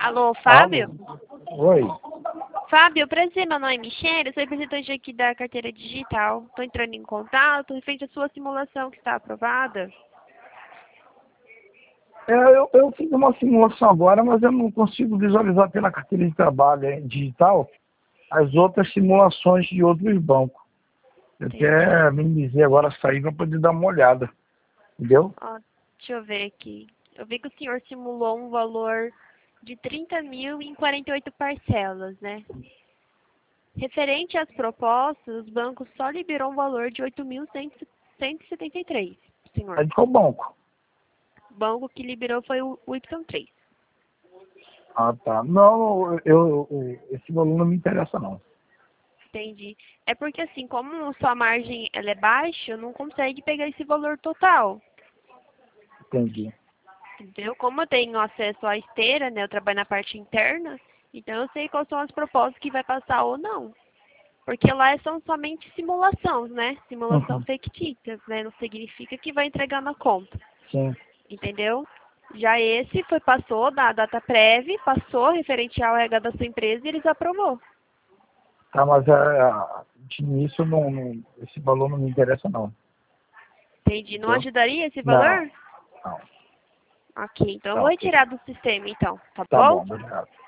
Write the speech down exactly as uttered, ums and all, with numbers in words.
Alô, Fábio? Alô? Oi. Fábio, prazer, meu nome é Michelle, eu sou representante aqui da carteira digital. Estou entrando em contato referente à sua simulação que está aprovada. É, eu, eu fiz uma simulação agora, mas eu não consigo visualizar pela carteira de trabalho é, digital as outras simulações de outros bancos. Eu Entendi. até me dizer agora sair para poder dar uma olhada. Entendeu? Ó, deixa eu ver aqui. Eu vi que o senhor simulou um valor de trinta mil em quarenta e oito parcelas, né? Referente às propostas, os bancos só liberou um valor de oito mil cento e setenta e três, senhor. Aí qual banco? O banco que liberou foi o o Y três. Ah, tá. Não, eu, eu, esse valor não me interessa, não. Entendi. É porque assim, como sua margem ela é baixa, não consegue pegar esse valor total. Entendi. Entendeu? Como eu tenho acesso à esteira, né? Eu trabalho na parte interna, então eu sei quais são as propostas que vai passar ou não. Porque lá são somente simulações, né? Simulação Uhum. fictícias, né? Não significa que vai entregar na conta. Sim. Entendeu? Já esse foi, passou da data prévia, passou referente ao R H da sua empresa e eles aprovou. Tá, mas é, de início não, não, esse valor não me interessa, não. Entendi. Não Entendeu? ajudaria esse Não, valor? não. Ok, então eu Tá vou ok. retirar do sistema então, tá Tá bom? bom, obrigado.